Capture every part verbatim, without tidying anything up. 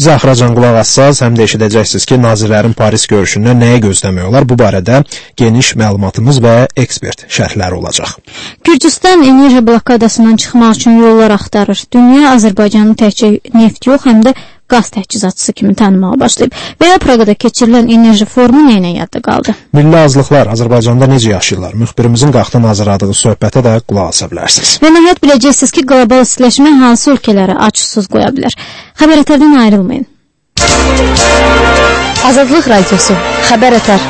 Bizə axıracan qulaq assaz, həm də eşidəcəksiniz ki, nazirlərin Paris görüşündə nəyə gözləmək olar? Bu barədə geniş məlumatımız və ekspert şərhləri olacaq. Gürcüstan enerji blokadasından çıxmaq üçün yollar axtarır. Dünya Azərbaycanın təkcə neft yox, həm də qaz təchizatçısı kimi tanımağa başlayıb. Və ya Praqada keçirilən enerji forumu nəyinə yadda qaldı? Milli azlıqlar Azərbaycanda necə yaşayırlar? Müxbirimizin Qaxdan hazırladığı söhbətə də qulaq asa bilərsiniz. Və nəhayət biləcəksiniz ki, qlobal istiləşmə hansı ölkələri ac-susuz qoya bilər. Xəbər Ətərdən ayrılmayın. Azadlıq Radiosu, Xəbər Ətər.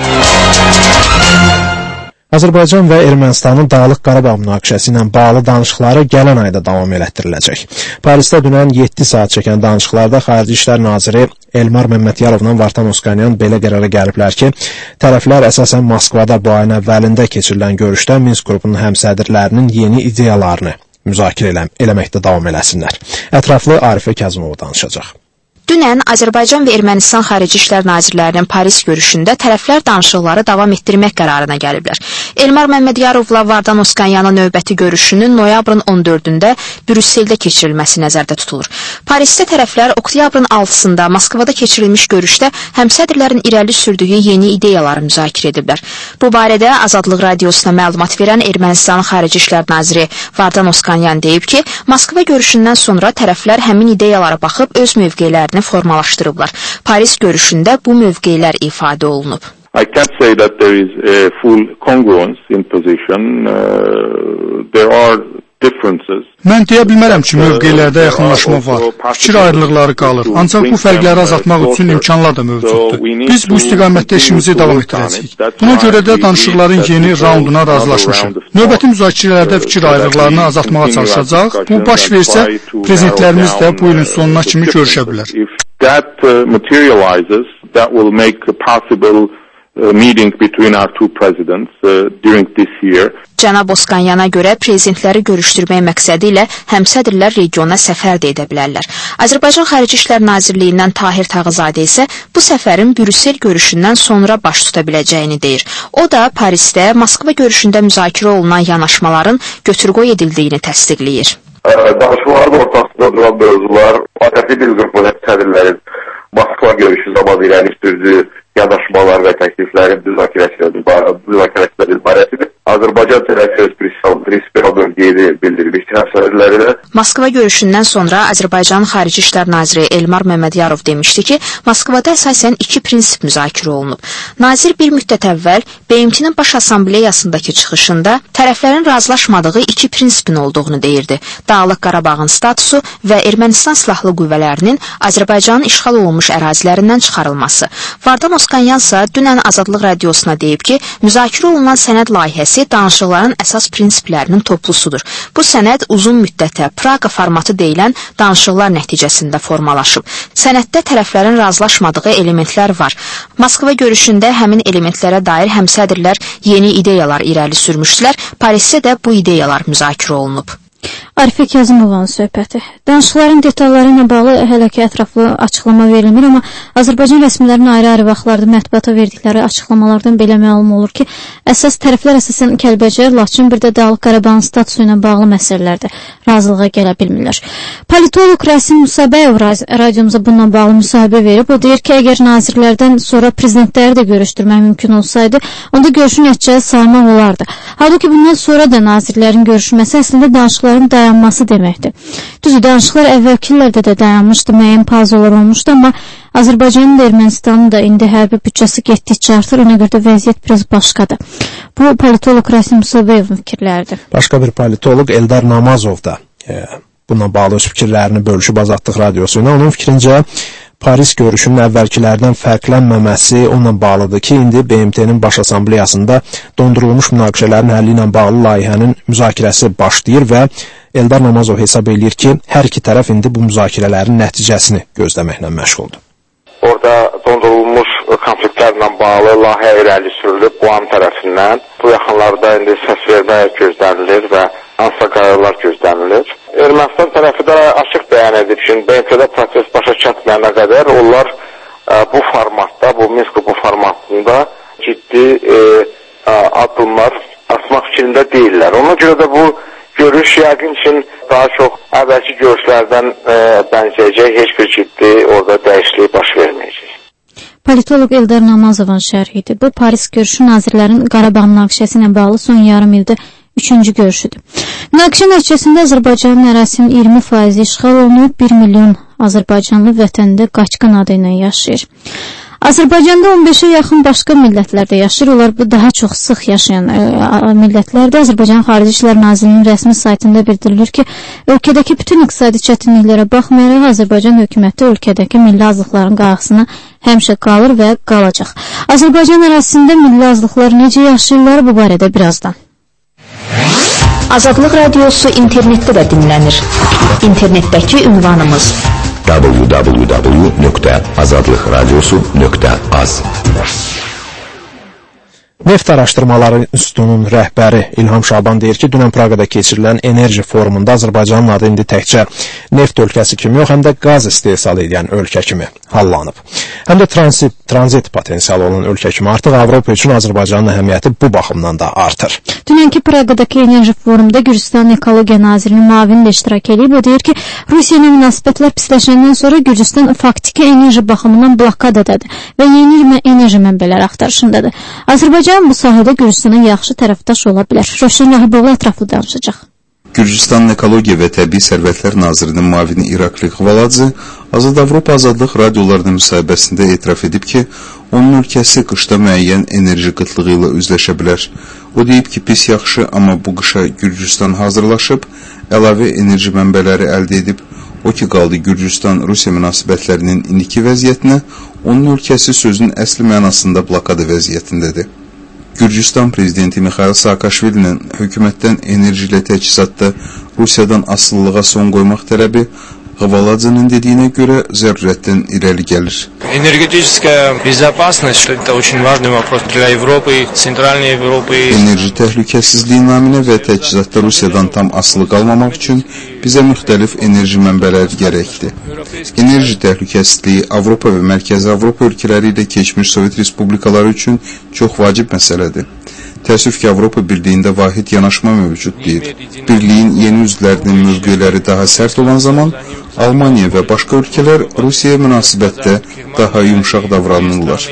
Azərbaycan və Ermənistanın Dağlıq Qarabağ münaqişəsi ilə bağlı danışıqları gələn ayda davam elətdiriləcək. Parisdə dünən yeddi saat çəkən danışıqlarda Xarici İşlər Naziri Elmar Məmmədyarovla Vartan Oskanyan belə qərara gəliblər ki, tərəflər əsasən Moskvada bu ayın əvvəlində keçirilən görüşdə Minsk qrupunun həmsədrlərinin yeni ideyalarını müzakirə elə eləməkdə davam eləsinlər. Ətraflı Arifə Kəzimov danışacaq. Dünən Azərbaycan və Ermənistan Xarici İşlər Nazirlərinin Paris görüşündə tərəflər danışıqları davam etdirmək qərarına gəliblər. Elmar Məmmədyarovla Vardan Oskanyanın növbəti görüşünün noyabrın on dördündə Brüsseldə keçirilməsi nəzərdə tutulur. Parisdə tərəflər oktyabrın altısında Moskvada keçirilmiş görüşdə həmsədrlərin irəli sürdüyü yeni ideyaları müzakirə ediblər. Bu barədə Azadlıq Radiosuna məlumat verən Ermənistanın Xarici İşlər Naziri Vardan Oskanyan deyib ki, Moskva görüşündən sonra tərəflər həmin ideyalara baxıb öz mövqelərini formalaşdırıblar. Paris görüşündə bu mövqelər ifadə olunub. I can't say that there is a full congruence in position. Uh, there are differences. Mən deyə bilmərəm ki, mövqelərdə yaxınlaşma var. Fikir ayrılıqları qalır. Ancaq bu fərqləri azaltmaq üçün imkanlar da mövcuddur. Biz bu istiqamətdə işimizi davam etdirəcəyik. Buna görə də danışıqların yeni raunduna razılaşmışıq. Növbəti müzakirələrdə fikir ayrılıqlarını azaltmağa çalışacaq. Bu baş versə, prezidentlərimiz də bu ilin sonuna kimi görüşə bilər. That uh, materializes, that will make possible uh, meeting between our two presidents uh, during this year. Cənab Oskanyana görə prezidentləri görüşdürmək məqsədi ilə həmsədrlər regiona səfər də edə bilərlər. Azərbaycan Xarici İşlər Nazirliyindən Tahir Tağızadə isə bu səfərin Brüssel görüşündən sonra baş tuta biləcəyini deyir. O da Parisdə Moskva görüşündə müzakirə olunan yanaşmaların götür-qoy edildiyini təsdiqləyir. Danışıqların ortasında duran mövzular, A K P bir qrupu həmsədrlərin Moskva görüşü zamanı irəli sürdüyü yanaşmalar və təkliflərin müzakirəsində ibarətdir. Azərbaycan tərəfi öz prinsipial mövqeyini bildirmiş həmsədrlərinə. Moskva görüşündən sonra Azərbaycanın Xarici İşlər Naziri Elmar Məmmədiyarov demişdi ki, Moskvada əsasən iki prinsip müzakirə olunub. Nazir bir müddət əvvəl B M T-nin Baş Assambleyasındakı çıxışında tərəflərin razılaşmadığı iki prinsipin olduğunu deyirdi. Dağlıq Qarabağın statusu və Ermənistan silahlı qüvvələrinin Azərbaycanın işğal olunmuş ərazilərindən çıxarılması. Vardan Oskanyansa dünən Azadlıq Radiosuna deyib ki, müzakirə olunan sənəd layihəsi danışıqların əsas prinsiplərinin toplusudur. Bu sənəd uzun müddətə Praqa formatı deyilən danışıqlar nəticəsində formalaşıb. Sənəddə tərəflərin razılaşmadığı elementlər var. Moskva görüşündə həmin elementlərə dair həmsədrlər yeni ideyalar irəli sürmüşdülər. Parisdə də bu ideyalar müzakirə olunub. Arifə Kəzimovanın söhbəti. Danışıqların detalları ilə bağlı hələ ki ətraflı açıqlama verilmir, amma Azərbaycan rəsmilərinin ayrı-ayrı vaxtlarda mətbuata verdikləri açıqlamalardan belə məlum olur ki, əsas tərəflər əsasən Kəlbəcər, Laçın, bir də Dağlıq Qarabağın statusu ilə bağlı məsələlərdə razılığa gələ bilmirlər. Politolog Rasim Musabəyev radiomuza bununla bağlı müsahibə verib. O deyir ki, əgər nazirlərdən sonra prezidentləri də görüşdürmək mümkün olsaydı, onda görüşün nəticəsi saymaq olardı. Halbuki bundan sonra da nazirlərin görüşməsi əslində danışıqların dayanması deməkdir. Düzdür, danışıqlar əvvəlki illərdə də dayanmışdı, müəyyən pauzalar olmuşdu, amma Azərbaycanın da Ermənistanın da indi hərbi büdcəsi getdikcə artır, ona görə də vəziyyət biraz başqadır. Bu politolog Rasim Musabəyevin fikirləridir. Başqa bir politolog Eldar Namazov da e, bununla bağlı öz fikirlərini bölüşüb Azadlıq Radiosu ilə. Onun fikrincə Paris görüşünün əvvəlkilərdən fərqlənməməsi onunla bağlıdır ki, indi B M T-nin Baş Assambleyasında dondurulmuş münaqişələrin həlli ilə bağlı layihənin müzakirəsi başlayır və Eldar Namazov hesab edir ki, hər iki tərəf indi bu müzakirələrin nəticəsini gözləməklə məşğuldur. Orada dondurulmuş konfliktlərlə bağlı layihə irəli sürülüb bu an tərəfindən. Bu yaxınlarda indi səs vermək gözlənilir və hansısa qərarlar gözlənilir. Ermənistan tərəfi də açıq bəyan edib ki, B M T-də proses başa çatmayana qədər onlar ə, bu formatda, bu Minsk bu formatında ciddi ə, ə, addımlar atmaq fikrində deyirlər. Ona görə də bu görüş yəqin üçün daha çox əvvəlki görüşlərdən ə, bənzəyəcək, heç bir ciddi orada dəyişiklik Politoloq Eldar Namazovun şərhidir. Bu Paris görüşü nazirlərin Qarabağ münaqişəsi ilə bağlı son yarım ildə üçüncü görüşüdür. Münaqişə nəticəsində Azərbaycanın ərazisinin iyirmi faizi işğal olunub, bir milyon Azərbaycanlı vətəndə qaçqın adı ilə yaşayır. Azərbaycanda on beşə yaxın başqa millətlərdə yaşayır. Onlar bu daha çox sıx yaşayan e, millətlərdə. Azərbaycan Xarici İşlər Nazirliyinin rəsmi saytında bildirilir ki, ölkədəki bütün iqtisadi çətinliklərə baxmayaraq Azərbaycan hökuməti ölkədəki milli azlıqların qarşısına həmişə qalır və qalacaq. Azərbaycan ərazisində milli azlıqlar necə yaşayırlar, bu barədə birazdan. Azadlıq radiosu internetdə də dinlənir. İnternetdəki ünvanımız w w w nöqtə azadlıq radiosu nöqtə az. Neft Araşdırmaları İnstitutunun rəhbəri İlham Şaban deyir ki, dünən Praqada keçirilən enerji forumunda Azərbaycanın adı indi təkcə neft ölkəsi kimi yox, həm də qaz istehsal edən ölkə kimi hallanıb. Həm də transit, tranzit potensialı olan ölkə kimi artıq Avropa üçün Azərbaycanın əhəmiyyəti bu baxımdan da artır. Dünənki Praqadakı enerji forumunda Gürcüstan Ekologiya Nazirinin müavini də iştirak edib. O deyir ki, Rusiya ilə münasibətlər pisləşəndən sonra Gürcüstan faktiki enerji baxımından blokadadadır və yeni enerji mənbələri axtarışındadır. Azərbaycan bu sahədə Gürcüstana yaxşı tərəfdaş ola bilər. Rövşən Rahiboğlu ətraflı danışacaq. Gürcüstan Ekologiya və Təbii Sərvətlər Nazirinin müavini İrakli Xvaladze Azad Avropa Azadlıq radiolarının müsahibəsində etiraf edib ki, onun ölkəsi qışda müəyyən enerji qıtlığı ilə üzləşə bilər. O deyib ki, pis yaxşı, amma bu qışa Gürcüstan hazırlaşıb, əlavə enerji mənbələri əldə edib. O ki, qaldı Gürcüstan-Rusiya münasibətlərinin indiki vəziyyətinə, onun ölkəsi sözün əsli mənasında blokada vəziyyətindədir. Gürcüstan prezidenti Mikhail Saakashvilinin hökumətdən enerji ilə təchizatda Rusiyadan asılılığa son qoymaq tələbi Xvaladzenin dediyinə görə zərurətdən irəli gəlir. Energetikaya безопасность – это очень важный вопрос для Европы, Центральной Европы. Enerji təhlükəsizliyi naminə və təchizatda Rusiyadan tam asılı qalmamaq üçün bizə müxtəlif enerji mənbələri gərəkdir. Enerji təhlükəsizliyi Avropa və Mərkəzi Avropa ölkələri ilə keçmiş Sovet Respublikaları üçün çox vacib məsələdir. Təəssüf ki, Avropa Birliyində vahid yanaşma mövcud deyil. Birliyin yeni üzvlərinin mövqeləri daha sərt olan zaman Almaniya və başqa ölkələr Rusiyaya münasibətdə daha yumşaq davranırlar.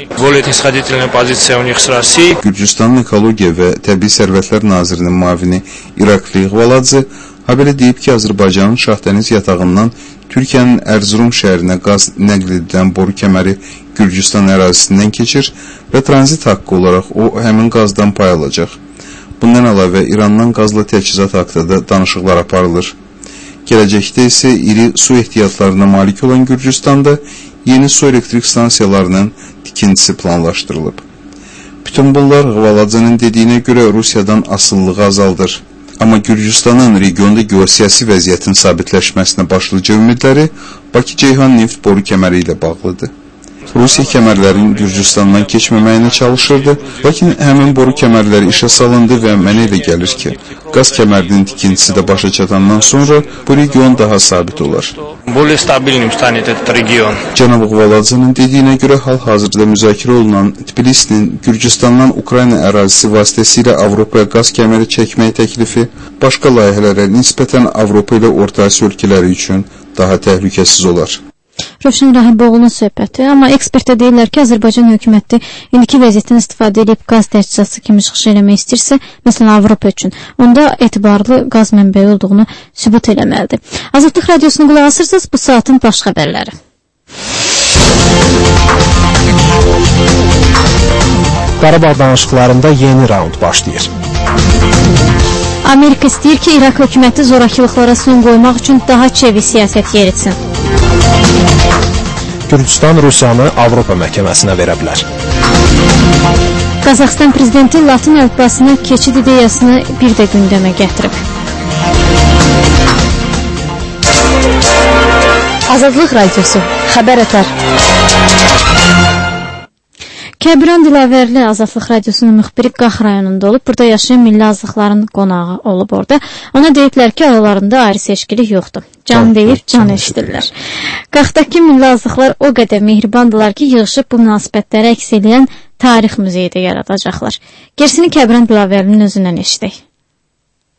Gürcüstanın Ekologiya və Təbii Sərvətlər Nazirinin müavini İrakli Xvaladze habelə deyib ki, Azərbaycanın Şahdəniz yatağından Türkiyənin Erzurum şəhərinə qaz nəql edilən boru kəməri Gürcüstan ərazisindən keçir və tranzit haqqı olaraq o həmin qazdan pay alacaq. Bundan əlavə İrandan qazla təchizat haqqında danışıqlar aparılır. Gələcəkdə isə iri su ehtiyatlarına malik olan Gürcüstanda yeni su elektrik stansiyalarının tikintisi planlaşdırılıb. Bütün bunlar Xvaladzenin dediyinə görə Rusiyadan asılılığı azaldır. Amma Gürcüstanın regionda geosiyasi vəziyyətin sabitləşməsinə başlıca ümidləri Bakı-Ceyhan neft boru kəməri ilə bağlıdır. Rusiya kəmərlərin Gürcüstandan keçməməyinə çalışırdı, lakin həmin boru kəmərləri işə salındı və mənə elə gəlir ki, qaz kəmərinin tikintisi də başa çatandan sonra bu region daha sabit olar. Cənab Xvaladzenin dediyinə görə hal-hazırda müzakirə olunan Tbilisinin Gürcüstandan Ukrayna ərazisi vasitəsilə Avropaya qaz kəməri çəkmək təklifi başqa layihələrə nisbətən Avropa ilə Orta Asiya ölkələri üçün daha təhlükəsiz olar. Rövşən Rahiboğlu'nun söhbəti, amma ekspertə deyirlər ki, Azərbaycan hökuməti indiki vəziyyətdən istifadə edib qaz təchizatı kimi çıxış eləmək istəyirsə, məsələn Avropa üçün, onda etibarlı qaz mənbəyi olduğunu sübut eləməlidir. Azadlıq radiosunu qulaq asırsınız, bu saatın baş xəbərləri. Qarabağ danışıqlarında yeni raund başlayır. Amerika istəyir ki, İraq hökuməti zorakılıqlara son qoymaq üçün daha çevik siyasət yeritsin. Gürcüstan Rusiyanı Avropa məhkəməsinə verə bilər. Qazaxıstan prezidenti Latın əlifbasına keçid ideyasını bir də gündəmə gətirib. Azadlıq radiosu, xəbər ötər. Kəbran Dilavərli Azadlıq radiosunun müxbiri Qax rayonunda olub. Burada yaşayan milli azlıqların qonağı olub orada. Ona deyiblər ki, aralarında ayrı seçkilik yoxdur. Can deyib, can eşidirlər. Qaxdakı milli azlıqlar o qədər mehribandılar ki, yığışıb bu münasibətləri əks edən tarix muzeyi də yaradacaqlar. Gerisini Kəbran Dilavərlinin özündən eşidək.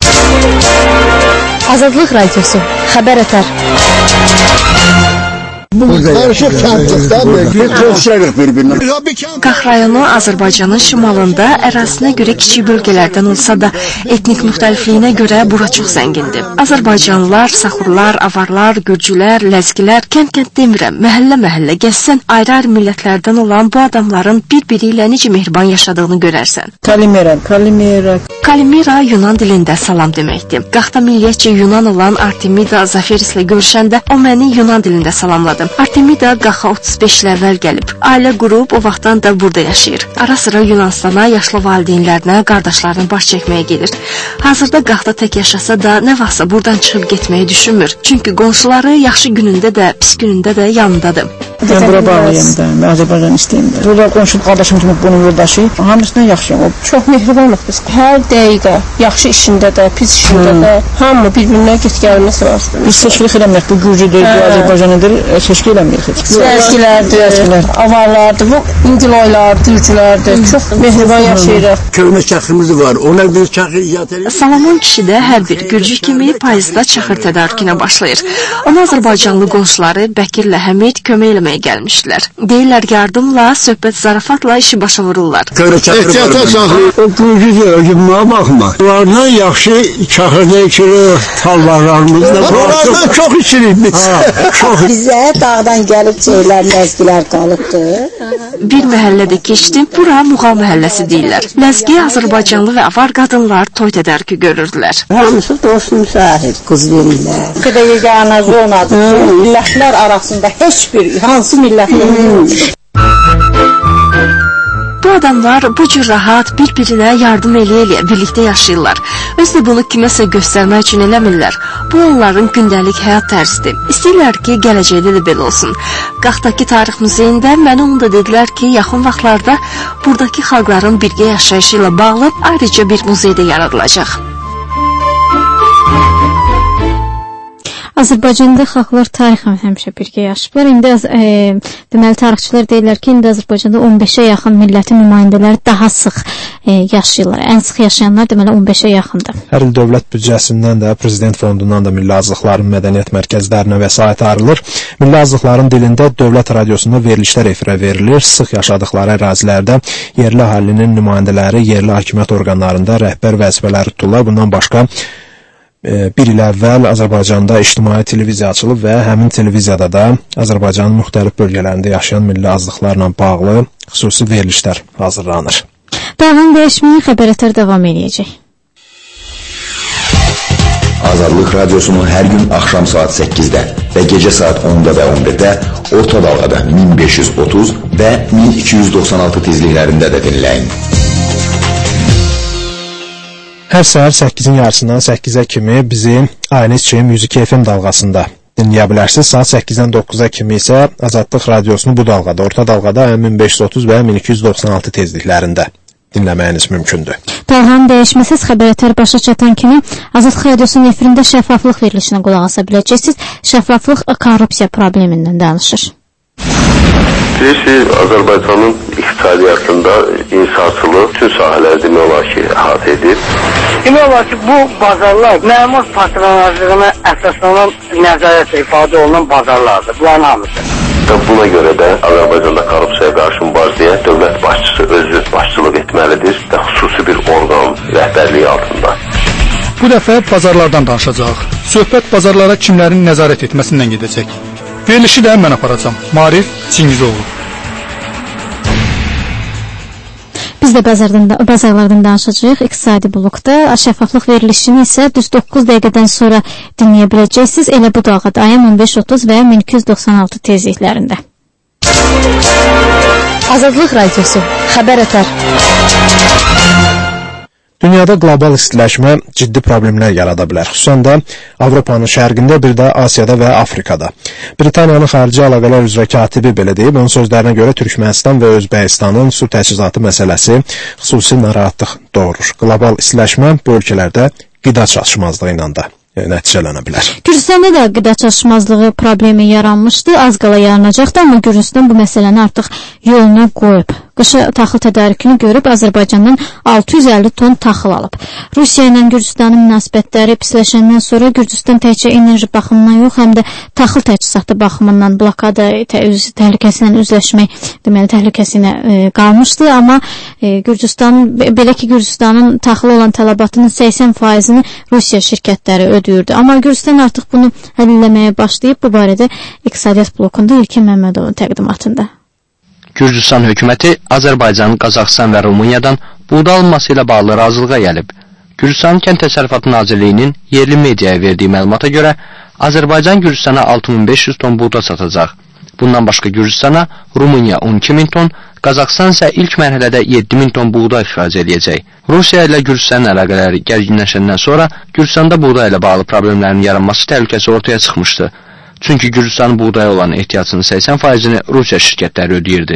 Azadlıq radiosu, xəbər ötər. bu karışık kəndlikdən bir tövsiyəlik bir-birinə. Qax rayonu Azərbaycanın şimalında ərazisinə görə kiçik bölgələrdən olsa da etnik müxtəlifliyinə görə bura çox zəngindir. Azərbaycanlılar, saxurlar, avarlar, gürcülər, ləzgilər, kənd-kənd demirəm, məhəllə-məhəllə gəzsən, ayrı-ayrı millətlərdən olan bu adamların bir-biri ilə necə mehriban yaşadığını görərsən. Kalimera, Kalimera. Kalimera Yunan dilində salam deməkdir. Qaxda milliyyətcə Yunan olan Artemida Zaferislə görüşəndə o məni Yunan dilində salamladı. Artemida Qaxa otuz beş il əvvəl gəlib. Ailə qurub o vaxtdan da burada yaşayır. Ara-sıra Yunanstana yaşlı valideynlərinə, qardaşlarına baş çəkməyə gedir. Hazırda Qaxda tək yaşasa da nə vaxtsa buradan çıxıb getməyi düşünmür. Çünki qonşuları yaxşı günündə də, pis günündə də yanındadır. Mən bura bağlıyım da, mən Azərbaycan istəyim də. Burada qonşu qardaşım kimi bunun yoldaşı, hamısından yaxşıyım. O çox mehribanlıq biz. Hər dəqiqə, yaxşı işində də, pis işində də, hamı bir-birinə get-gəlməsi var. Biz seçkilik eləməyik, bu Gürcüdür, bu Azərbaycanıdır, seçki eləməyik. Ləzgilərdir, avarlardır, bu İngiloylar, Gürcülərdir, çox mehriban yaşayırıq. Köhnə çaxımız var, ona bir çaxı icat edir. Salomon kişi də hər bir Gürcü kimi payızda çaxır tədarükünə başlayır. Ona Azərbaycanlı qonşuları Bəkirlə Həmid kömək eləməyə gəlmişdilər. Deyirlər yardımla, söhbət zarafatla işi başa vururlar. Ehtiyata saxlayır. O Gürcü özümə baxma. Onlardan yaxşı çaxırda içirik, tallarlarımızda. Onlardan çox içirik biz. Bizə dağdan gəlib şeylər, ləzgilər qalıbdır. Bir məhəllədə keçdim, bura Muğal məhəlləsi deyirlər. Ləzgi Azərbaycanlı və avar qadınlar toy tədarükü görürdülər. Hamısı dost müsahib, qız verirlər. Qədər yeganə zonadır. Millətlər arasında heç bir, hansı millətlər? Bu adamlar bu cür rahat bir-birinə yardım eləyə-eləyə birlikdə yaşayırlar. Özü də bunu kiməsə göstərmək üçün eləmirlər. Bu onların gündəlik həyat tərzidir. İstəyirlər ki, gələcəkdə də belə olsun. Qaxdakı Tarix Muzeyində mənə onu da dedilər ki, yaxın vaxtlarda buradakı xalqların birgə yaşayışı ilə bağlı ayrıca bir muzey də yaradılacaq. Azərbaycanda xalqlar tarixən həmişə birgə yaşayıblar. İndi e, deməli tarixçilər deyirlər ki, indi Azərbaycanda on beşə yaxın millətin nümayəndələri daha sıx e, yaşayırlar. Ən sıx yaşayanlar deməli on beşə yaxındır. Hər il dövlət büdcəsindən də, prezident fondundan da milli azlıqların mədəniyyət mərkəzlərinə vəsait ayrılır. Milli azlıqların dilində dövlət radiosunda verilişlər efirə verilir. Sıx yaşadıkları ərazilərdə yerli əhalinin nümayəndələri yerli hakimiyyət orqanlarında rəhbər vəzifələri tuturlar. Bundan başqa bir il əvvəl Azərbaycanda ictimai televiziya açılıb və həmin televiziyada da Azərbaycanın müxtəlif bölgələrində yaşayan milli azlıqlarla bağlı xüsusi verilişlər hazırlanır. Dağın dəyişməni xəbərətər davam edəcək. Azadlıq Radyosu'nu hər gün axşam saat səkkizdə və gecə saat onda və on birdə orta dalğada min beş yüz otuz və min iki yüz doxsan altı tezliklərində də dinləyin. Hər səhər səkkizin yarısından səkkizə kimi bizi Aynesçi Müzik F M dalğasında dinləyə bilərsiniz. Saat səkkizdən doqquza kimi isə Azadlıq Radiosunu bu dalğada, orta dalğada min beş yüz otuz və min iki yüz doxsan altı tezliklərində dinləməyiniz mümkündür. Dalğanın dəyişməsiz xəbərətər başa çatan kimi Azadlıq Radiosunun efirində şəffaflıq verilişinə qulaq asa biləcəksiniz. Şəffaflıq korrupsiya problemindən danışır. Bilirsiniz, Azərbaycanın iqtisadiyyatında insafçılıq bütün sahələri demək olar ki, əhatə edir. Demək olar ki, bu bazarlar məmur patronajlığına əsaslanan nəzarət ifadə olunan bazarlardır. Bunların hamısı. Buna görə də Azərbaycanda korrupsiyaya qarşı mübarizəyə dövlət başçısı özü başçılıq etməlidir və xüsusi bir orqan rəhbərliyi altında. Bu dəfə bazarlardan danışacağıq. Söhbət bazarlara kimlərin nəzarət etməsindən gedəcək. Verilişi də mən aparacam. Marif Çingizoğlu. Biz də bazardan, bazarlardan danışacağıq iqtisadi blokda. Şəffaflıq verilişini isə düz doqquz dəqiqədən sonra dinləyə biləcəksiniz. Elə bu dalğada ayın min beş yüz otuz və min iki yüz doxsan altı tezliklərində. Azadlıq Radiosu. Xəbər ötər. Dünyada qlobal istiləşmə ciddi problemlər yarada bilər, xüsusən də Avropanın şərqində, bir də Asiyada və Afrikada. Britaniyanın xarici əlaqələr üzrə katibi belə deyib, onun sözlərinə görə Türkmənistan və Özbəkistanın su təchizatı məsələsi xüsusi narahatlıq doğurur. Qlobal istiləşmə bu ölkələrdə qida çatışmazlığı ilə də nəticələnə bilər. Gürcüstanda da qida çatışmazlığı problemi yaranmışdı, az qala yaranacaqdı, amma Gürcüstan bu məsələni artıq yoluna qoyub. qışa taxıl tədarükünü görüb Azərbaycandan altı yüz əlli ton taxıl alıb. Rusiya ilə Gürcüstanın münasibətləri pisləşəndən sonra Gürcüstan təkcə enerji baxımından yox, həm də taxıl təchizatı baxımından blokada təhlükəsi ilə üzləşmək, deməli təhlükəsi ilə e, qalmışdı, amma e, Gürcüstan, belə ki Gürcüstanın taxıl olan tələbatının səksən faizini Rusiya şirkətləri ödəyirdi. Amma Gürcüstan artıq bunu həlləməyə başlayıb. Bu barədə İqtisadiyyat blokunda İlkin Məmmədovun təqdimatında. Gürcüstan hökuməti Azərbaycan, Qazaxıstan və Rumıniyadan buğda alınması ilə bağlı razılığa gəlib. Gürcüstan Kənd Təsərrüfatı Nazirliyinin yerli mediaya verdiyi məlumata görə Azərbaycan Gürcüstana altı min beş yüz ton buğda satacaq. Bundan başqa Gürcüstana Rumıniya on iki min ton, Qazaxıstan isə ilk mərhələdə yeddi min ton buğda ixrac edəcək. Rusiya ilə Gürcüstanın əlaqələri gərginləşəndən sonra Gürcüstanda buğda ilə bağlı problemlərin yaranması təhlükəsi ortaya çıxmışdı. Çünki Gürcüstanın buğdaya olan ehtiyacının səksən faizini Rusiya şirkətləri ödəyirdi.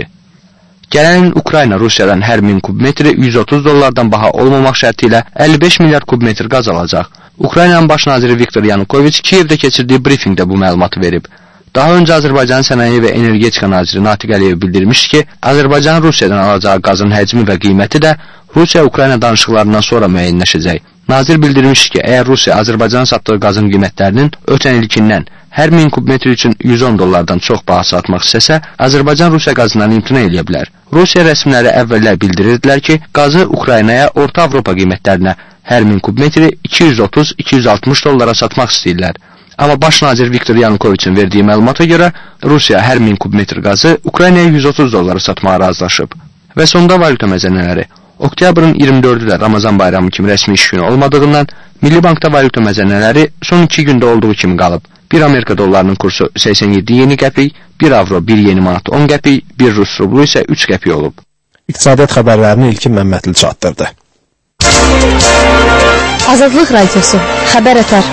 Gələn il Ukrayna Rusiyadan hər min kubmetri yüz otuz dollardan baha olmamaq şərti ilə əlli beş milyard kubmetr qaz alacaq. Ukraynanın baş naziri Viktor Yanukoviç Kiyevdə keçirdiyi brifinqdə bu məlumatı verib. Daha öncə Azərbaycan Sənaye və Energetika naziri Natiq Əliyev bildirmişdi ki, Azərbaycan Rusiyadan alacağı qazın həcmi və qiyməti də Rusiya-Ukrayna danışıqlarından sonra müəyyənləşəcək. Nazir bildirmişdi ki, əgər Rusiya Azərbaycan satdığı qazın qiymətlərinin ötən ilkindən hər min kubmetr üçün yüz on dollardan çox baha satmaq istəsə, Azərbaycan Rusiya qazından imtina edə bilər. Rusiya rəsmiləri əvvəllər bildirirdilər ki, qazı Ukraynaya Orta Avropa qiymətlərinə hər min kubmetri iki yüz otuz iki yüz altmış dollara satmaq istəyirlər. Amma baş nazir Viktor Yanukoviçin verdiyi məlumata görə Rusiya hər min kubmetr qazı Ukraynaya yüz otuz dollara satmağa razılaşıb. Və sonda valyuta məzənələri. Oktyabrın iyirmi dördü də Ramazan bayramı kimi rəsmi iş günü olmadığından Milli Bankda valyuta məzənələri son iki gündə olduğu kimi qalıb. bir Amerika dollarının kursu səksən yeddi yeni qəpik, bir avro bir yeni manat on qəpik, bir Rus rublu isə üç qəpik olub. İqtisadiyyat xəbərlərini İlkin Məmmədli çatdırdı. Azadlıq Radiosu, xəbər ötər.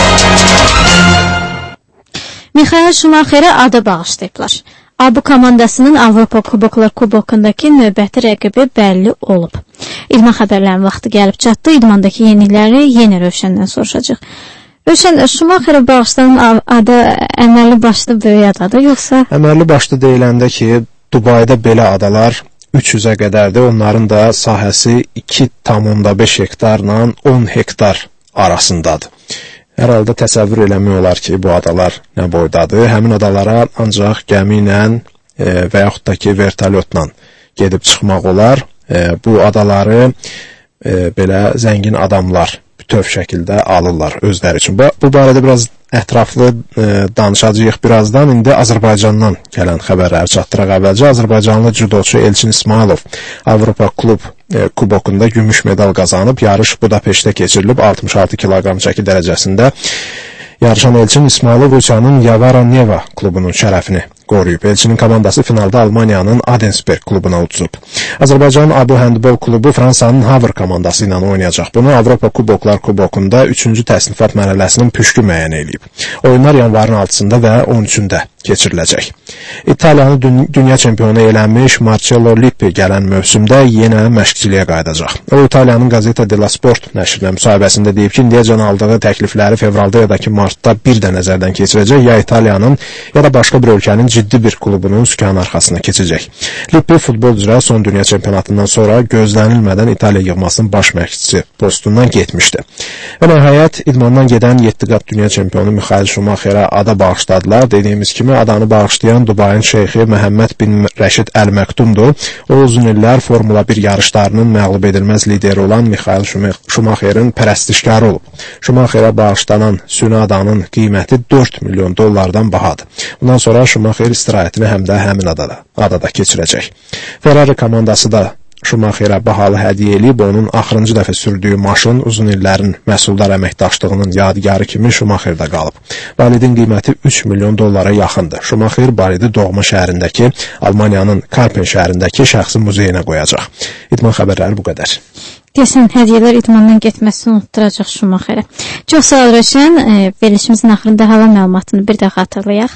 Mixail Şumaxerə adı bağışlayıblar. A B komandasının Avropa Kuboklar Kubokundakı növbəti rəqibi bəlli olub. İdman xəbərlərinin vaxtı gəlib çatdı. İdmandakı yenilikləri yenə Rövşəndən soruşacaq. Rövşən, Şumaxerə bağışlanan adı əməlli başlı böyük adadır, yoxsa? Əməlli başlı deyiləndə ki, Dubayda belə adalar üç yüzə qədərdir. Onların da sahəsi iki tam beş hektarla on hektar arasındadır. Hər halda təsəvvür eləmək olar ki, bu adalar nə boydadır. Həmin adalara ancaq gəmi ilə e, və yaxud da ki, vertolyotla gedib çıxmaq olar. E, bu adaları e, belə zəngin adamlar bütöv şəkildə alırlar özləri üçün. Bu, bu barədə biraz ətraflı e, danışacağıq birazdan. İndi Azərbaycandan gələn xəbərləri çatdıraq. Əvvəlcə Azərbaycanlı judoçu Elçin İsmailov Avropa Klub e, Kubokunda gümüş medal qazanıb. Yarış Budapeştdə keçirilib. altmış altı kiloqram çəki dərəcəsində yarışan Elçin İsmailov Rusiyanın Yavara Neva klubunun şərəfini qoruyub. Elçinin komandası finalda Almaniyanın Adensberg klubuna uçub. Azərbaycanın A B Handbol klubu Fransanın Havr komandası ilə oynayacaq. Bunu Avropa Kuboklar Kubokunda üçüncü təsnifat mərhələsinin püşkü müəyyən edib. Oyunlar yanvarın altısında və on üçündə keçiriləcək. İtaliyanı dü dünya çempionu elənmiş Marcello Lippi gələn mövsümdə yenə məşqçiliyə qayıdacaq. O, İtaliyanın Gazeta dello Sport nəşrinə müsahibəsində deyib ki, indiyəcən aldığı təklifləri fevralda ya da ki, martda bir də nəzərdən keçirəcək, ya İtaliyanın, ya da başqa bir ölkənin ciddi bir klubunun sükanı arxasına keçəcək. Lippi futbol üzrə son dünya çempionatından sonra gözlənilmədən İtaliya yığmasının baş məşqçisi postundan getmişdi. Və nəhayət, idmandan gedən yeddi qat dünya çempionu Mixail Şumaxerə ada bağışladılar. Dediyimiz kimi, adanı bağışlayan Dubayın şeyxi Məhəmməd bin Rəşid Əl-Məktumdur. O, uzun illər Formula bir yarışlarının məğlub edilməz lideri olan Mixail Şumaxerin pərəstişkarı olub. Şumaxerə bağışlanan süni adanın qiyməti dörd milyon dollardan bahadır. Bundan sonra Şumaxer istirahətini həm də həmin adada, adada keçirəcək. Ferrari komandası da Şumaxerə bahalı hədiyyə eləyib, onun axırıncı dəfə sürdüyü maşın uzun illərin məhsuldar əməkdaşlığının yadigarı kimi Şumaxerdə qalıb. Bolidin qiyməti üç milyon dollara yaxındır. Şumaxer bolidi doğma şəhərindəki, Almaniyanın Karpen şəhərindəki şəxsi muzeyinə qoyacaq. İdman xəbərləri bu qədər. Deyəsən, hədiyyələr idmandan getməsini unutturacaq Şumaxerə. Çox sağ ol, Rövşən. E, verilişimizin axırında hava məlumatını bir də xatırlayaq.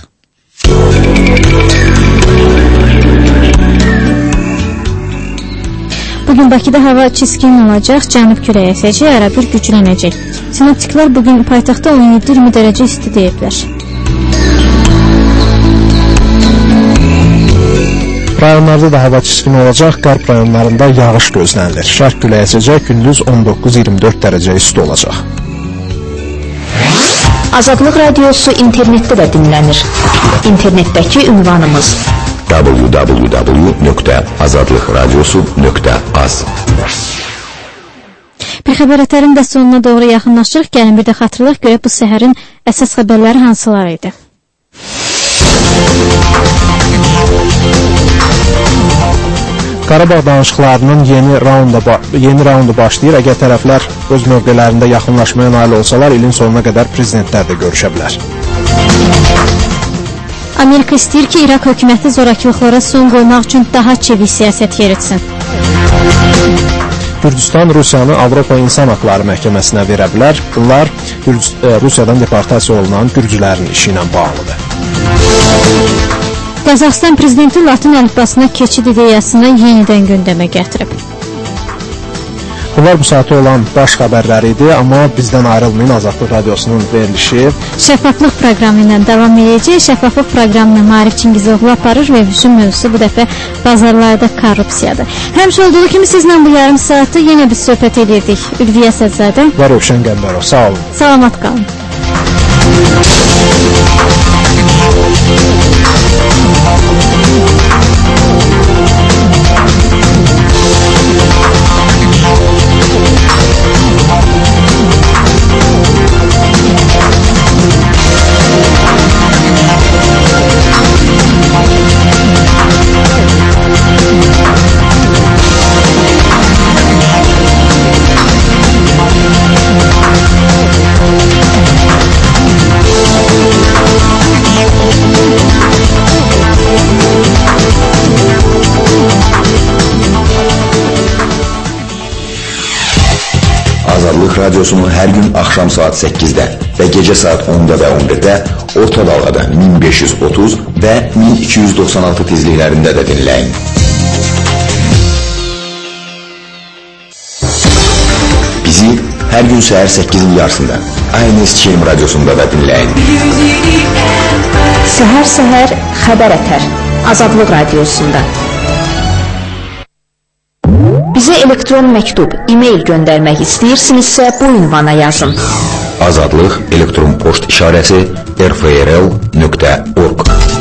Bugün Bakıda hava çiskin olacaq, cənub küləyi əsəcək, ara bir güclənəcək. Sinoptiklər bugün paytaxtda on yeddi iyirmi dərəcə isti deyiblər. Rayonlarda da hava çiskin olacaq, qərb rayonlarında yağış gözlənilir. Şərq küləyi əsəcək, gündüz on doqquz iyirmi dörd dərəcə isti olacaq. Azadlıq Radiosu internetdə də dinlənir. İnternetdəki ünvanımız w w w nöqtə azadlıq radiosu nöqtə az. Bir xəbərlərin də sonuna doğru yaxınlaşırıq. Gəlin bir də xatırlıq görək bu səhərin əsas xəbərləri hansılar idi. Qarabağ danışıqlarının yeni raunda yeni raundu başlayır. Əgər tərəflər öz mövqelərində yaxınlaşmaya nail olsalar, ilin sonuna qədər prezidentlər də görüşə bilər. Amerika istəyir ki, İraq hökuməti zorakılıqlara son qoymaq üçün daha çevik siyasət yeritsin. Gürcüstan Rusiyanı Avropa İnsan Haqları Məhkəməsinə verə bilər. Bunlar Rusiyadan deportasiya olunan gürcülərin işi ilə bağlıdır. Qazaxıstan prezidenti Latin əlifbasına keçid ideyasını yenidən gündəmə gətirib. Bunlar bu saatı olan baş xəbərləri idi, amma bizdən ayrılmayın, Azadlıq Radiosunun verilişi. Şəffaflıq proqramı ilə davam edəcək. Şəffaflıq proqramını Maarif Çingizoğlu aparır və bütün mövzusu bu dəfə bazarlarda korrupsiyadır. Həmişə olduğu kimi sizlə bu yarım saatı yenə biz söhbət edirdik. Ülviyə Sədzadə və Rövşən Qəmbərov. Sağ olun. Salamat qalın. Azadlıq Radiosunu hər gün axşam saat səkkizdə və gecə saat onda və on birdə orta dalğada min beş yüz otuz və min iki yüz doxsan altı tezliklərində də dinləyin. Bizi hər gün səhər səkkizin yarısında A N S Çelm Radiosunda da dinləyin. Səhər-səhər xəbər ətər Azadlıq Radiosunda. Bizə elektron məktub, e-mail göndərmək istəyirsinizsə bu ünvana yazın. Azadlıq elektron poçt işarəsi r f r l nöqtə org